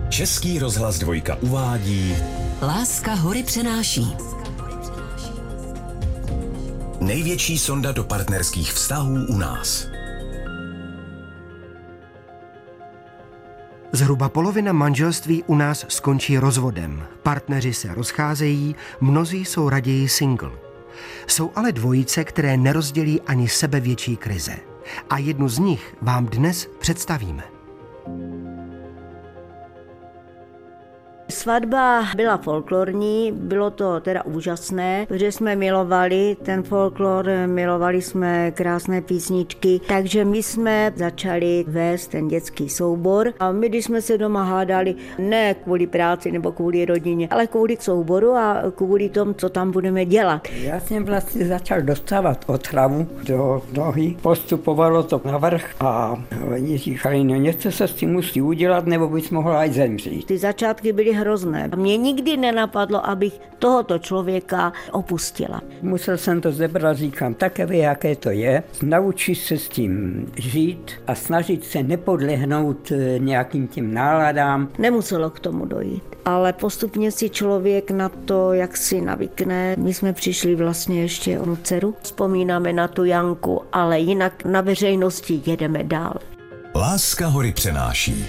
Český rozhlas Dvojka uvádí Láska hory přenáší. Největší sonda do partnerských vztahů u nás. Zhruba polovina manželství u nás skončí rozvodem. Partneři se rozcházejí, mnozí jsou raději single. Jsou ale dvojice, které nerozdělí ani sebevětší krize. A jednu z nich vám dnes představíme. Svatba byla folklorní, bylo to teda úžasné, protože jsme milovali ten folklor, milovali jsme krásné písničky, takže my jsme začali vést ten dětský soubor a my, když jsme se doma hádali, ne kvůli práci nebo kvůli rodině, ale kvůli souboru a kvůli tomu, co tam budeme dělat. Já jsem vlastně začal dostávat otravu do nohy, postupovalo to navrch a oni říkali, no něco se s tím musí udělat, nebo bys mohla i zemřít. Ty začátky byly hrozné. Mě nikdy nenapadlo, abych tohoto člověka opustila. Musel jsem to zebrat, říkám, také ví, jaké to je. Naučit se s tím žít a snažit se nepodlehnout nějakým těm náladám. Nemuselo k tomu dojít, ale postupně si člověk na to, jak si navykne. My jsme přišli vlastně ještě o dceru. Vzpomínáme na tu Janku, ale jinak na veřejnosti jedeme dál. Láska hory přenáší.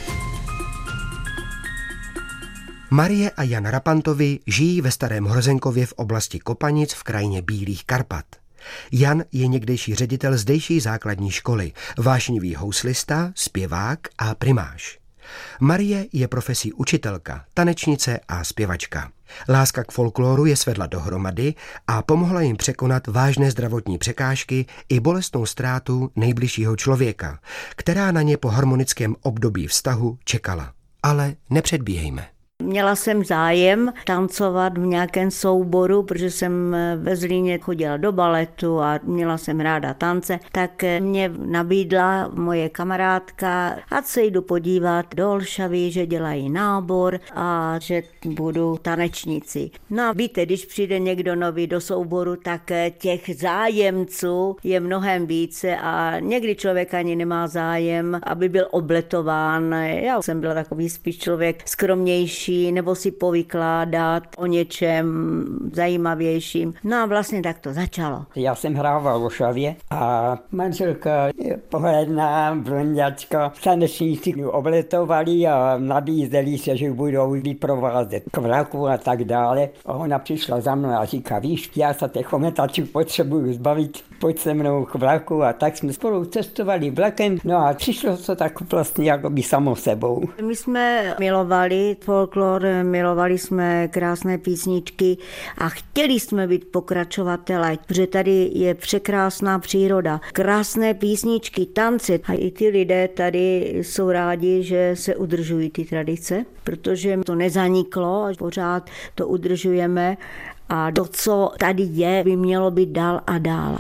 Marie a Jan Rapantovi žijí ve Starém Hrozenkově v oblasti Kopanic v krajině Bílých Karpat. Jan je někdejší ředitel zdejší základní školy, vášnivý houslista, zpěvák a primáš. Marie je profesí učitelka, tanečnice a zpěvačka. Láska k folkloru je svedla dohromady a pomohla jim překonat vážné zdravotní překážky i bolestnou ztrátu nejbližšího člověka, která na ně po harmonickém období vztahu čekala. Ale nepředbíhejme. Měla jsem zájem tancovat v nějakém souboru, protože jsem ve Zlíně chodila do baletu a měla jsem ráda tance, tak mě nabídla moje kamarádka, ať se jdu podívat do Olšavy, že dělají nábor a že budu tanečnici. No a víte, když přijde někdo nový do souboru, tak těch zájemců je mnohem více a někdy člověk ani nemá zájem, aby byl obletován. Já jsem byla takový spíš člověk skromnější, nebo si povykládat o něčem zajímavějším. No a vlastně tak to začalo. Já jsem hrával v Olšavě a manželka je pohledná blonďačka. Tanečníci obletovali a nabízeli se, že budou vyprovázet k vlaku a tak dále. A ona přišla za mnou a říká, víš, já se těch ometačů potřebuju zbavit, pojď se mnou k vlaku a tak jsme spolu cestovali vlakem. No a přišlo to tak vlastně jakoby samo sebou. My jsme milovali folklor, milovali jsme krásné písničky a chtěli jsme být pokračovatele, protože tady je překrásná příroda, krásné písničky, tance a i ty lidé tady jsou rádi, že se udržují ty tradice, protože to nezaniklo, pořád to udržujeme a to, co tady je, by mělo být dál a dál.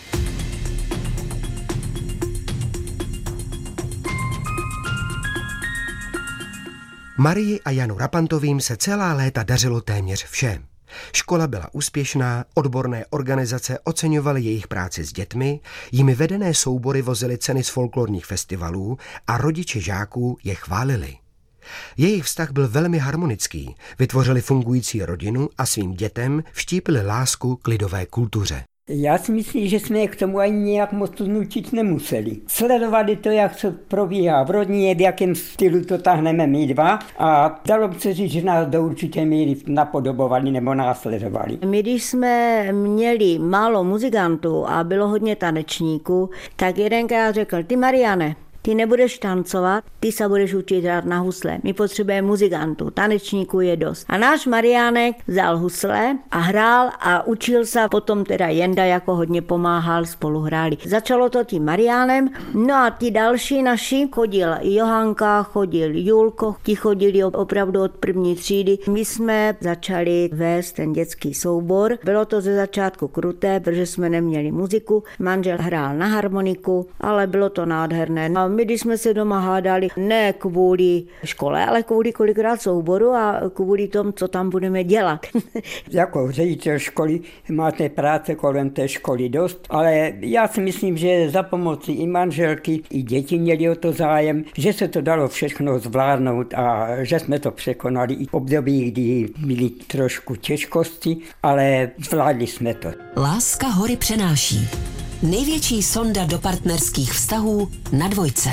Marii a Janu Rapantovým se celá léta dařilo téměř vše. Škola byla úspěšná, odborné organizace oceňovaly jejich práci s dětmi, jimi vedené soubory vozily ceny z folklorních festivalů a rodiče žáků je chválili. Jejich vztah byl velmi harmonický, vytvořili fungující rodinu a svým dětem vštípili lásku k lidové kultuře. Já si myslím, že jsme je k tomu ani nějak moc nutit nemuseli. Sledovali to, jak se probíhá v rodině, v jakém stylu to táhneme my dva a dalo by se říct, že nás do určité míry napodobovali nebo následovali. My, když jsme měli málo muzikantů a bylo hodně tanečníků, tak jedenkrát řekl, ty Mariane, ty nebudeš tancovat, ty se budeš učit hrát na husle. My potřebujeme muzikantů, tanečníků je dost. A náš Mariánek vzal husle a hrál a učil se, potom teda Jenda jako hodně pomáhal, spolu hráli. Začalo to tím Mariánem, no a ty další naši, chodil Johanka, chodil Julko, ti chodili opravdu od první třídy. My jsme začali vést ten dětský soubor. Bylo to ze začátku kruté, protože jsme neměli muziku. Manžel hrál na harmoniku, ale bylo to nádherné. A My, když jsme se doma hádali, ne kvůli škole, ale kvůli kolikrát souboru a kvůli tomu, co tam budeme dělat. Jako ředitel školy máte práce kolem té školy dost, ale já si myslím, že za pomoci i manželky, i děti měli o to zájem, že se to dalo všechno zvládnout a že jsme to překonali i v období, kdy byly trošku těžkosti, ale zvládli jsme to. Láska hory přenáší. Největší sonda do partnerských vztahů na Dvojce.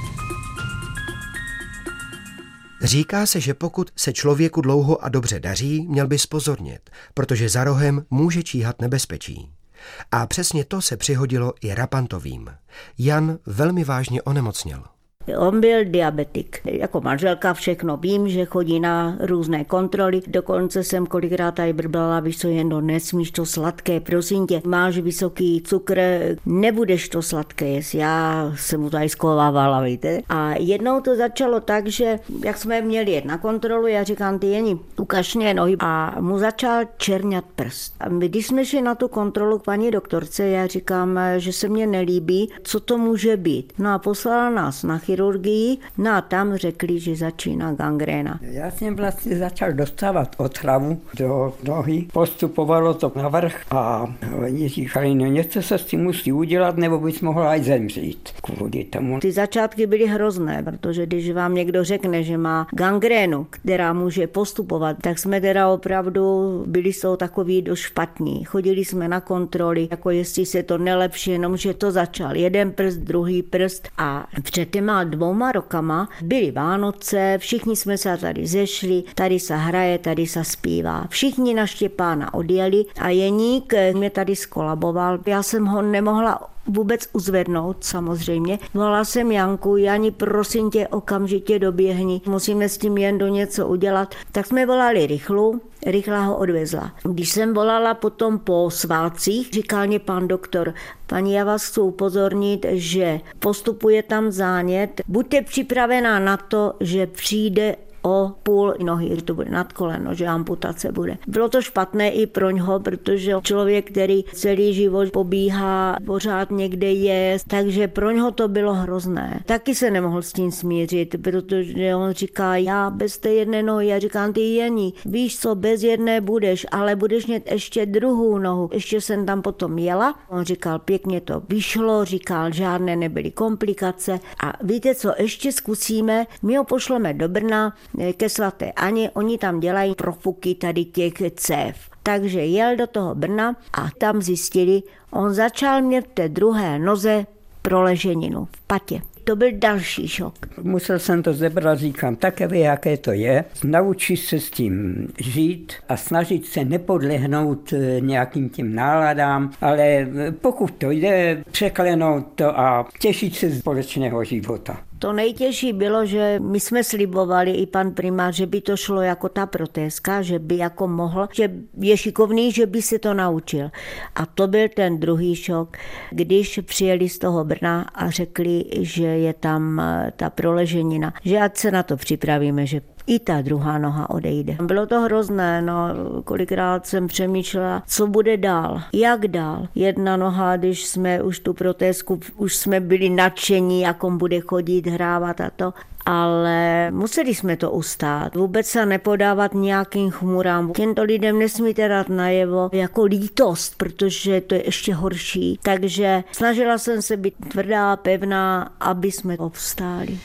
Říká se, že pokud se člověku dlouho a dobře daří, měl by zpozornět, protože za rohem může číhat nebezpečí. A přesně to se přihodilo i Rapantovým. Jan velmi vážně onemocněl. On byl diabetik. Jako manželka všechno vím, že chodí na různé kontroly. Dokonce jsem kolikrát tady brblala, víš co, jen nesmíš to sladké, prosím tě, máš vysoký cukr, nebudeš to sladké jíst. Já jsem mu tady skovávala, víte. A jednou to začalo tak, že jak jsme měli jet na kontrolu, já říkám, ty Jeni, ukaž mě nohy. A mu začal čerňat prst. A my, když jsme šli na tu kontrolu k paní doktorce, já říkám, že se mně nelíbí, co to může být. No a poslala nás na chirurgii, no a tam řekli, že začíná gangréna. Já jsem vlastně začal dostávat otravu do nohy, postupovalo to navrch a oni říkali, no něco se s tím musí udělat, nebo bys mohla i zemřít kvůli tomu. Ty začátky byly hrozné, protože když vám někdo řekne, že má gangrénu, která může postupovat, tak jsme teda opravdu byli z toho takový dost špatní. Chodili jsme na kontroly, jako jestli se to nelepší, jenom že to začal. Jeden prst, druhý prst a před těma 2 rokama byly Vánoce, všichni jsme se tady zešli, tady se hraje, tady se zpívá. Všichni na Štěpána odjeli a Jeník mě tady skolaboval. Já jsem ho nemohla vůbec uzvednout, samozřejmě. Volala jsem Janku, Jani, prosím tě, okamžitě doběhni, musíme s tím jen do něco udělat. Tak jsme volali Rychlu, Rychla ho odvezla. Když jsem volala potom po svátcích, říkal mě pan doktor, paní, já vás chci upozornit, že postupuje tam zánět, buďte připravená na to, že přijde o půl nohy, to bude nad koleno, že amputace bude. Bylo to špatné i pro něho, protože člověk, který celý život pobíhá, pořád někde je, takže pro něho to bylo hrozné. Taky se nemohl s tím smířit, protože on říká, já bez té jedné nohy, já říkám, ty Jeni, víš co, bez jedné budeš, ale budeš mít ještě druhou nohu. Ještě jsem tam potom jela, on říkal, pěkně to vyšlo, říkal, žádné nebyly komplikace a víte co, ještě zkusíme, my ho pošleme do Brna, ke svaté Aně, oni tam dělají profuky tady těch cév. Takže jel do toho Brna a tam zjistili, on začal mít v té druhé noze proleženinu v patě. To byl další šok. Musel jsem to zebrat, říkám, také ví, jaké to je. Naučit se s tím žít a snažit se nepodlehnout nějakým těm náladám, ale pokud to jde, překlenout to a těšit se z společného života. To nejtěžší bylo, že my jsme slibovali i pan primář, že by to šlo jako ta protézka, že by jako mohl, že je šikovný, že by se to naučil. A to byl ten druhý šok, když přijeli z toho Brna a řekli, že je tam ta proleženina, že ať se na to připravíme, že i ta druhá noha odejde. Bylo to hrozné, no, kolikrát jsem přemýšlela, co bude dál, jak dál. Jedna noha, když jsme už tu protézku, už jsme byli nadšení, jak on bude chodit, hrávat a to, ale museli jsme to ustát. Vůbec se nepodávat nějakým chmurám. Těmto lidem nesmíte dát najevo jako lítost, protože to je ještě horší. Takže snažila jsem se být tvrdá, pevná, aby jsme obstáli.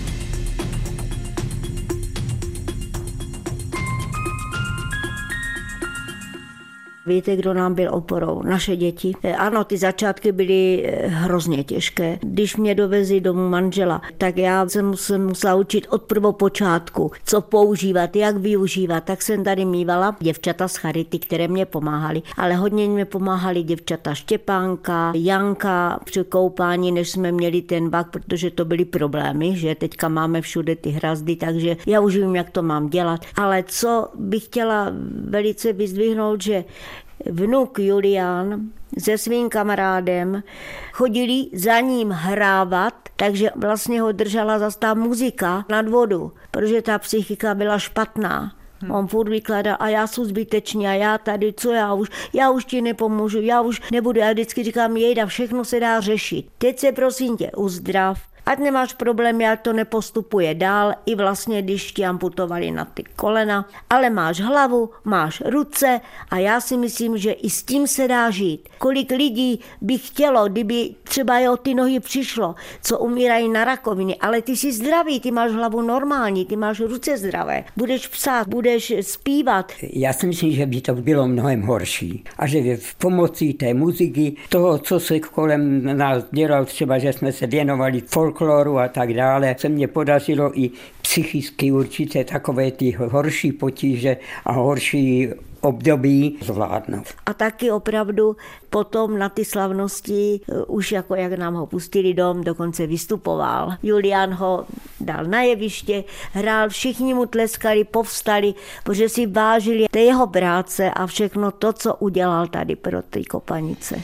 Víte, kdo nám byl oporou? Naše děti. Ano, ty začátky byly hrozně těžké. Když mě dovezli domů manžela, tak já jsem se musela učit od prvopočátku, co používat, jak využívat. Tak jsem tady mívala děvčata z Charity, které mě pomáhali. Ale hodně mě pomáhali děvčata Štěpánka, Janka při koupání, než jsme měli ten vak, protože to byly problémy, že teďka máme všude ty hrazdy, takže já už vím, jak to mám dělat. Ale co bych chtěla velice vyzdvihnout, že vnuk Julián se svým kamarádem chodili za ním hrávat, takže vlastně ho držela zase ta muzika nad vodu, protože ta psychika byla špatná. On furt vykládal, a já jsem zbytečný, a já tady, co já už ti nepomůžu, já už nebudu. Já vždycky říkám, jejda, všechno se dá řešit. Teď se prosím tě uzdrav ať nemáš problémy, ať to nepostupuje dál, i vlastně, když ti amputovali na ty kolena, ale máš hlavu, máš ruce a já si myslím, že i s tím se dá žít. Kolik lidí by chtělo, kdyby třeba ty nohy přišlo, co umírají na rakoviny, ale ty jsi zdravý, ty máš hlavu normální, ty máš ruce zdravé, budeš psát, budeš zpívat. Já si myslím, že by to bylo mnohem horší a že v pomocí té muziky, toho, co se kolem nás dělal, třeba, že jsme se věnovali folkloru a tak dále, se mně podařilo i psychicky určitě takové ty horší potíže a horší období zvládnout. A taky opravdu potom na ty slavnosti, už jako jak nám ho pustili dom, dokonce vystupoval. Julián ho dal na jeviště, hrál, všichni mu tleskali, povstali, protože si vážili té jeho práce a všechno to, co udělal tady pro ty Kopanice.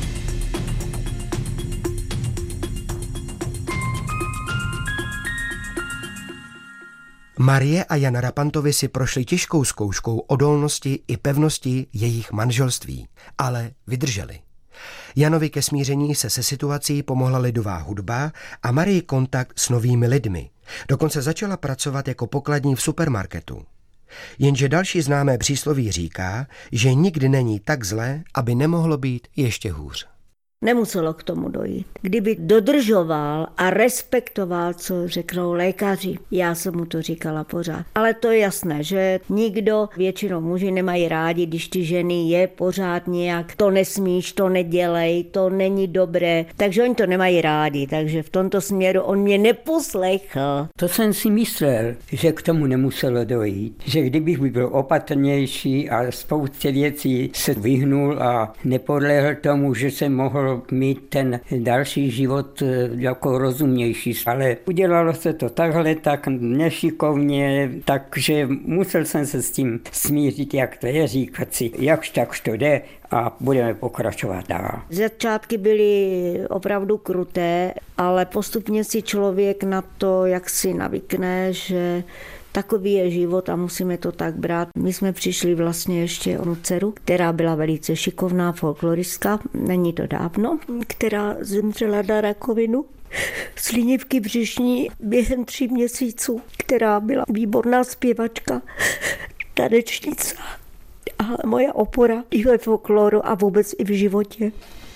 Marie a Jan Rapantovi si prošli těžkou zkouškou odolnosti i pevnosti jejich manželství, ale vydrželi. Janovi ke smíření se situací pomohla lidová hudba a Marii kontakt s novými lidmi. Dokonce začala pracovat jako pokladní v supermarketu. Jenže další známé přísloví říká, že nikdy není tak zlé, aby nemohlo být ještě hůř. Nemuselo k tomu dojít. Kdyby dodržoval a respektoval, co řeknou lékaři, já jsem mu to říkala pořád. Ale to je jasné, že nikdo, většinou muži nemají rádi, když ty ženy je pořád nějak, to nesmíš, to nedělej, to není dobré, takže oni to nemají rádi, takže v tomto směru on mě neposlechl. To jsem si myslel, že k tomu nemuselo dojít, že kdybych byl opatrnější a spoustě věcí se vyhnul a nepodlehl tomu, že jsem mohl mít ten další život jako rozumnější. Ale udělalo se to takhle, tak nešikovně, takže musel jsem se s tím smířit, jak to je, říkat si, jakž takž to jde a budeme pokračovat dál. Začátky byly opravdu kruté, ale postupně si člověk na to, jak si navykne, že takový je život a musíme to tak brát. My jsme přišli vlastně ještě o dceru, která byla velice šikovná folkloristka, není to dávno, která zemřela na rakovinu slinivky břišní během 3 měsíců, která byla výborná zpěvačka, tanečnice a moje opora i ve folkloru a vůbec i v životě.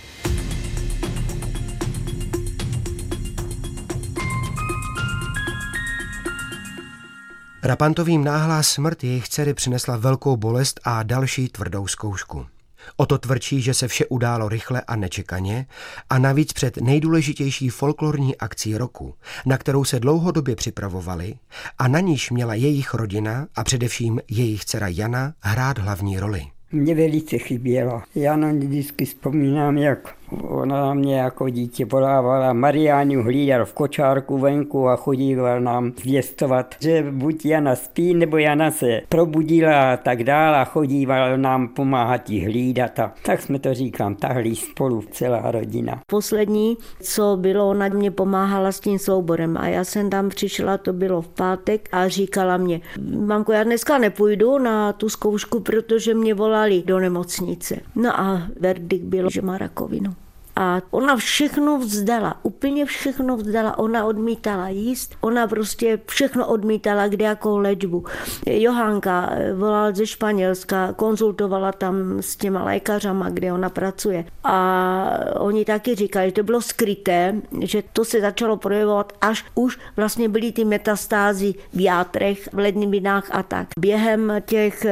Rapantovým náhlá smrt jejich dcery přinesla velkou bolest a další tvrdou zkoušku. O to tvrdší, že se vše událo rychle a nečekaně a navíc před nejdůležitější folklorní akcí roku, na kterou se dlouhodobě připravovali a na níž měla jejich rodina a především jejich dcera Jana hrát hlavní roli. Mě velice chybělo. Já na ní vždycky vzpomínám, jak ona mě jako dítě volávala. Mariánu hlídal v kočárku venku a chodíval nám zvěstovat, že buď Jana spí, nebo Jana se probudila a tak dále a chodíval nám pomáhat jí hlídat. A tak jsme to, říkám, tahli spolu celá rodina. Poslední, co bylo, ona mě pomáhala s tím souborem a já jsem tam přišla, to bylo v pátek a říkala mě, mamko, já dneska nepůjdu na tu zkoušku, protože mě volali do nemocnice. No a verdikt byl, že má rakovinu. A ona všechno vzdala, úplně všechno vzdala. Ona odmítala jíst, ona prostě všechno odmítala, kde jakou léčbu. Johánka volala ze Španělska, konzultovala tam s těma lékařama, kde ona pracuje. A oni taky říkali, že to bylo skryté, že to se začalo projevovat, až už vlastně byly ty metastázy v játrech, v ledninách a tak. Během těch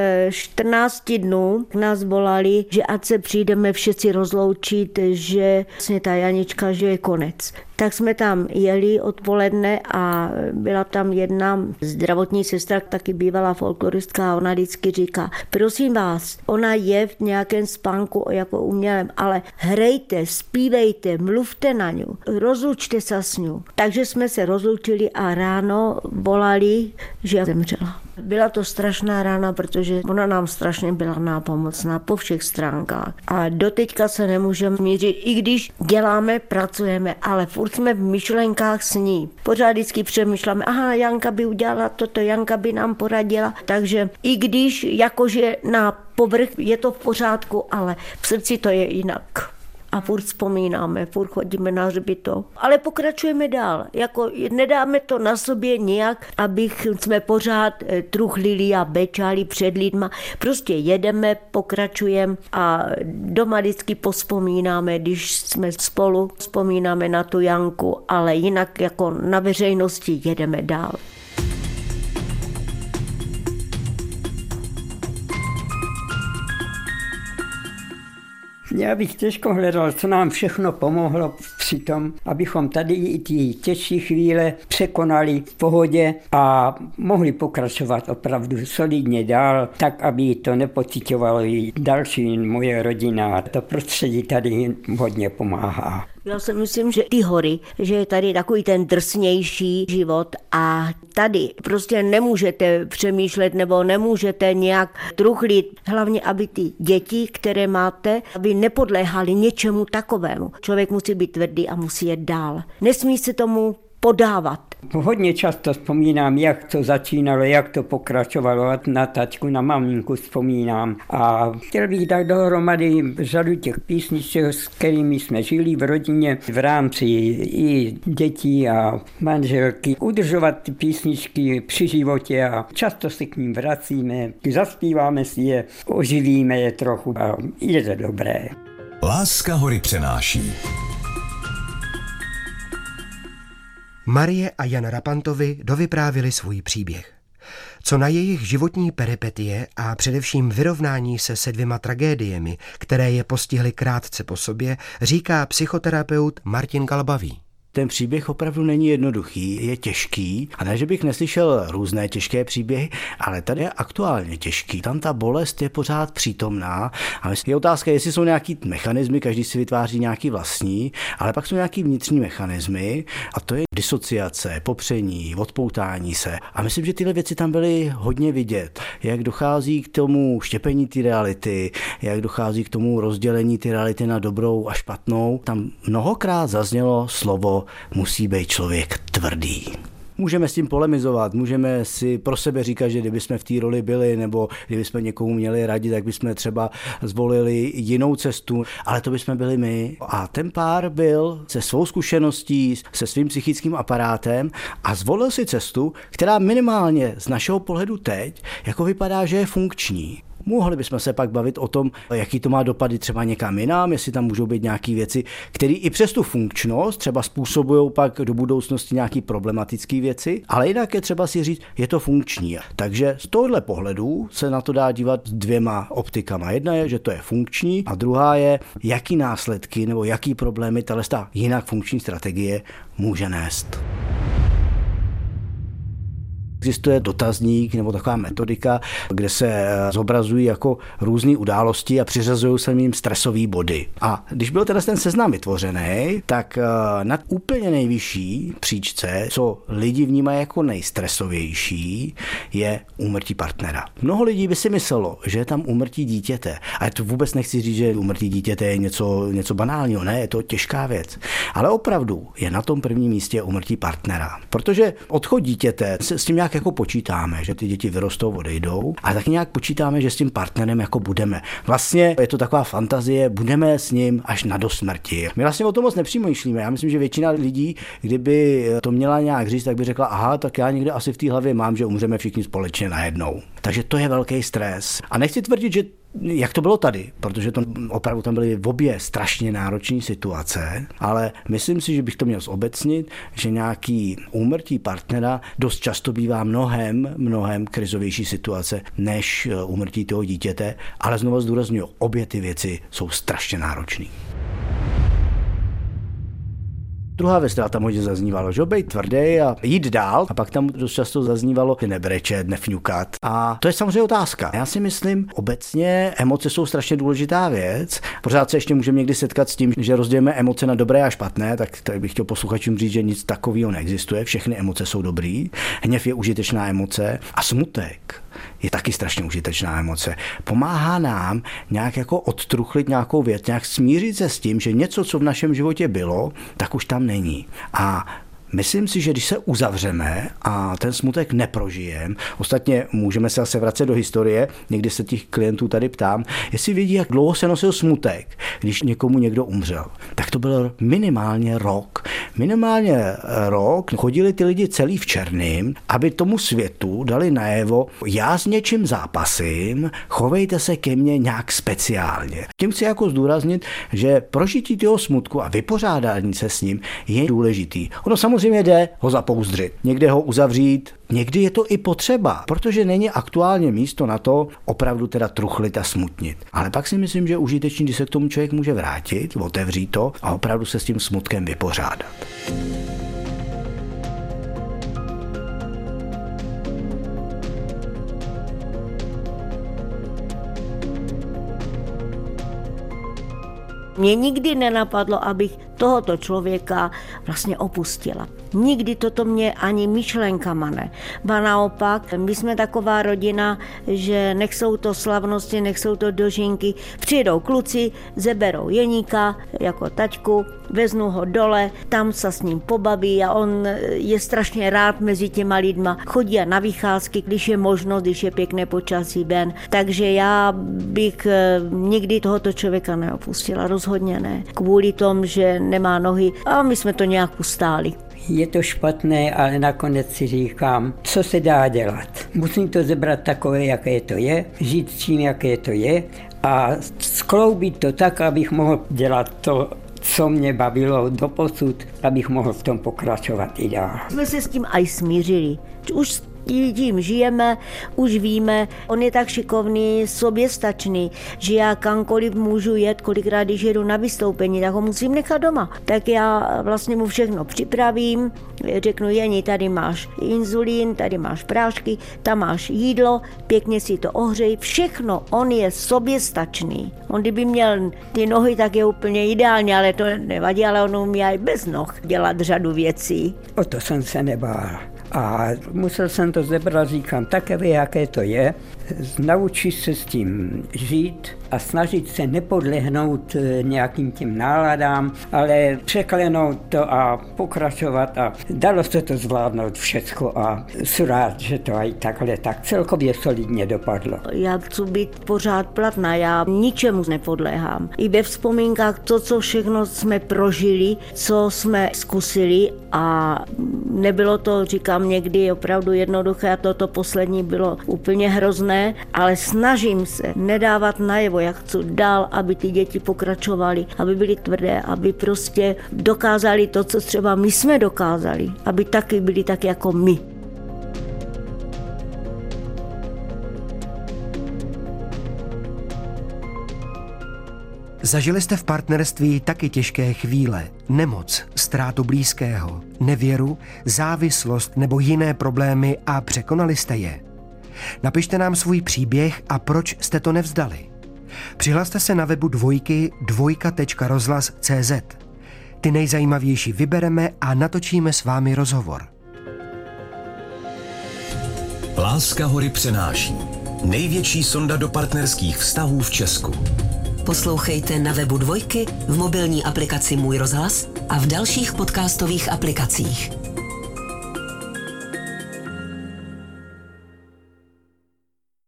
14 dnů nás volali, že ať se přijdeme všetci rozloučit, že vlastně ta Janička, že je konec. Tak jsme tam jeli odpoledne a byla tam jedna zdravotní sestra, taky bývalá folkloristka a ona vždycky říká, prosím vás, ona je v nějakém spánku jako umělém, ale hrejte, zpívejte, mluvte na ňu, rozlučte se s ňu. Takže jsme se rozlučili a ráno volali, že zemřela. Byla to strašná rána, protože ona nám strašně byla nápomocná po všech stránkách. A doteďka se nemůžeme smířit, i když děláme, pracujeme, ale furt jsme v myšlenkách s ní. Pořád vždycky přemýšláme, aha, Janka by udělala toto, Janka by nám poradila. Takže i když jakože na povrch je to v pořádku, ale v srdci to je jinak. a furt vzpomínáme, furt chodíme na hřbitov. Ale pokračujeme dál, jako nedáme to na sobě nijak, abych jsme pořád truchlili a bečali před lidma. Prostě jedeme, pokračujeme a doma vždycky pospomínáme, když jsme spolu, vzpomínáme na tu Janku, ale jinak jako na veřejnosti jedeme dál. Já bych těžko hledal, co nám všechno pomohlo při tom, abychom tady i ty těžší chvíle překonali v pohodě a mohli pokračovat opravdu solidně dál, tak, aby to nepociťovalo i další moje rodina. To prostředí tady hodně pomáhá. Já si myslím, že ty hory, že je tady takový ten drsnější život a tady prostě nemůžete přemýšlet nebo nemůžete nějak truchlit. Hlavně, aby ty děti, které máte, aby nepodléhaly něčemu takovému. Člověk musí být tvrdý a musí jet dál. Nesmí se tomu podávat. Hodně často vzpomínám, jak to začínalo, jak to pokračovalo, na taťku, na maminku vzpomínám. A chtěl bych dát dohromady řadu těch písniček, s kterými jsme žili v rodině v rámci i dětí a manželky. Udržovat ty písničky při životě a často se k ním vracíme, zaspíváme si je, oživíme je trochu a je to dobré. Láska hory přenáší. Marie a Jan Rapantovi dovyprávili svůj příběh. Co na jejich životní peripetie a především vyrovnání se 2 tragédiemi, které je postihly krátce po sobě, říká psychoterapeut Martin Galbavý. Ten příběh opravdu není jednoduchý, je těžký. A ne, že bych neslyšel různé těžké příběhy, ale tady je aktuálně těžký. Tam ta bolest je pořád přítomná. A je otázka, jestli jsou nějaký mechanismy, každý si vytváří nějaký vlastní, ale pak jsou nějaký vnitřní mechanismy a to je disociace, popření, odpoutání se. A myslím, že tyhle věci tam byly hodně vidět. Jak dochází k tomu štěpení ty reality, jak dochází k tomu rozdělení ty reality na dobrou a špatnou. Tam mnohokrát zaznělo slovo musí být člověk tvrdý. Můžeme s tím polemizovat, můžeme si pro sebe říkat, že kdybychom v té roli byli, nebo kdybychom někomu měli radit, tak bychom třeba zvolili jinou cestu, ale to bychom byli my. A ten pár byl se svou zkušeností, se svým psychickým aparátem a zvolil si cestu, která minimálně z našeho pohledu teď jako vypadá, že je funkční. Mohli bychom se pak bavit o tom, jaký to má dopady třeba někam jinam, jestli tam můžou být nějaké věci, které i přes tu funkčnost třeba způsobují pak do budoucnosti nějaké problematické věci, ale jinak je třeba si říct, je to funkční. Takže z tohohle pohledu se na to dá dívat 2 optikama. Jedna je, že to je funkční a druhá je, jaký následky nebo jaký problémy ta jinak funkční strategie může nést. Existuje dotazník nebo taková metodika, kde se zobrazují jako různé události a přiřazují se jim stresové body. A když byl ten seznam vytvořený, tak na úplně nejvyšší příčce, co lidi vnímají jako nejstresovější, je úmrtí partnera. Mnoho lidí by si myslelo, že je tam úmrtí dítěte. A to vůbec nechci říct, že úmrtí dítěte je něco banálního, ne, je to těžká věc. Ale opravdu je na tom prvním místě úmrtí partnera. Protože odchod dítěte s tím nějak jako počítáme, že ty děti vyrostou, odejdou, a tak nějak počítáme, že s tím partnerem jako budeme. Vlastně je to taková fantazie, budeme s ním až na dosmrti. My vlastně o tom moc nepřemýšlíme. Já myslím, že většina lidí, kdyby to měla nějak říct, tak by řekla, aha, tak já někde asi v té hlavě mám, že umřeme všichni společně najednou. Takže to je velký stres. A nechci tvrdit, že jak to bylo tady, protože to opravdu tam byly obě strašně náročné situace, ale myslím si, že bych to měl zobecnit, že nějaký úmrtí partnera dost často bývá mnohem krizovější situace než úmrtí toho dítěte, ale znovu zdůrazňuji, obě ty věci jsou strašně náročné. Druhá věc, která tam hodně zaznívalo, že být tvrdý a jít dál, a pak tam dost často zaznívalo nebrečet, nefňukat. A to je samozřejmě otázka. Já si myslím, obecně emoce jsou strašně důležitá věc. Pořád se ještě můžeme někdy setkat s tím, že rozdělíme emoce na dobré a špatné, tak tady bych chtěl posluchačům říct, že nic takového neexistuje. Všechny emoce jsou dobrý. Hněv je užitečná emoce a smutek je taky strašně užitečná emoce. Pomáhá nám nějak jako odtruchlit nějakou věc, nějak smířit se s tím, že něco, co v našem životě bylo, tak už tam není. A Myslím si, že když se uzavřeme a ten smutek neprožijeme, ostatně můžeme se zase vracet do historie, někdy se těch klientů tady ptám, jestli vědí, jak dlouho se nosil smutek, když někomu někdo umřel. Tak to byl minimálně rok. Minimálně rok chodili ty lidi celý v černým, aby tomu světu dali najevo, já s něčím zápasím, chovejte se ke mně nějak speciálně. Tím chci jako zdůraznit, že prožití toho smutku a vypořádání se s ním je důležitý. Ono samozřejmě jde ho zapouzdřit, někde ho uzavřít, někdy je to i potřeba, protože není aktuálně místo na to opravdu teda truchlit a smutnit. Ale pak si myslím, že je užitečný, když se k tomu člověk může vrátit, otevřít to a opravdu se s tím smutkem vypořádat. Mě nikdy nenapadlo, abych tohoto člověka vlastně opustila. Nikdy toto mě ani myšlenkama ne. Ba naopak, my jsme taková rodina, že nech jsou to slavnosti, nech jsou to dožinky, přijedou kluci, zeberou Jeníka jako taťku, veznu ho dole, tam se s ním pobaví a on je strašně rád mezi těma lidma. Chodí na vycházky, když je možnost, když je pěkné počasí ven. Takže já bych nikdy tohoto člověka neopustila, rozhodně ne. Kvůli tomu, že nemá nohy a my jsme to nějak ustáli. Je to špatné, ale nakonec si říkám, co se dá dělat. Musím to zebrat takové, jaké to je, žít s tím, jaké to je a skloubit to tak, abych mohl dělat to, co mě bavilo doposud, abych mohl v tom pokračovat i dál. Jsme se s tím aj smířili. Už tím žijeme, už víme, on je tak šikovný, soběstačný, že já kamkoliv můžu jet, kolikrát, když jedu na vystoupení, tak ho musím nechat doma. Tak já vlastně mu všechno připravím, řeknu, Jeni, tady máš inzulín, tady máš prášky, tam máš jídlo, pěkně si to ohřej, všechno, on je soběstačný. On kdyby měl ty nohy, tak je úplně ideální, ale to nevadí, ale on umí i bez noh dělat řadu věcí. O to jsem se nebál. A musel jsem to zebrat, říkám, takové, jaké to je, naučit se s tím žít a snažit se nepodlehnout nějakým tím náladám, ale překlenout to a pokračovat a dalo se to zvládnout všecko a jsem rád, že to i takhle tak celkově solidně dopadlo. Já chci být pořád platná, já ničemu nepodléhám. I ve vzpomínkách to, co všechno jsme prožili, co jsme zkusili a nebylo to, říkám, někdy opravdu jednoduché a toto poslední bylo úplně hrozné, ale snažím se nedávat najevo, jak chci dál, aby ty děti pokračovaly, aby byly tvrdé, aby prostě dokázali to, co třeba my jsme dokázali, aby taky byli tak jako my. Zažili jste v partnerství taky těžké chvíle, nemoc, ztrátu blízkého, nevěru, závislost nebo jiné problémy a překonali jste je. Napište nám svůj příběh a proč jste to nevzdali. Přihlaste se na webu dvojka.rozhlas.cz. Ty nejzajímavější vybereme a natočíme s vámi rozhovor. Láska hory přenáší. Největší sonda do partnerských vztahů v Česku. Poslouchejte na webu Dvojky, v mobilní aplikaci Můj rozhlas a v dalších podcastových aplikacích.